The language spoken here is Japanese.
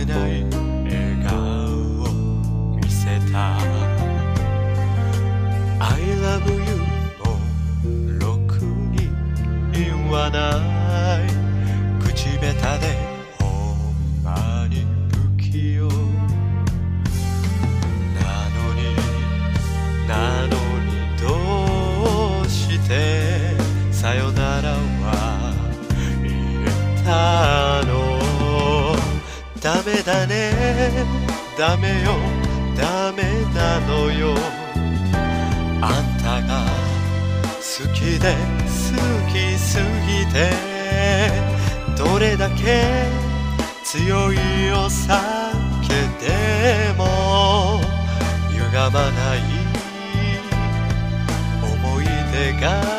ない笑顔を見せた I love you をろくに言わない口下手でほんまに不器用なのにどうしてさよならは言えたのダメだねダメよダメなのよあんたが好きで好きすぎてどれだけ強いお酒でも歪まない思い出が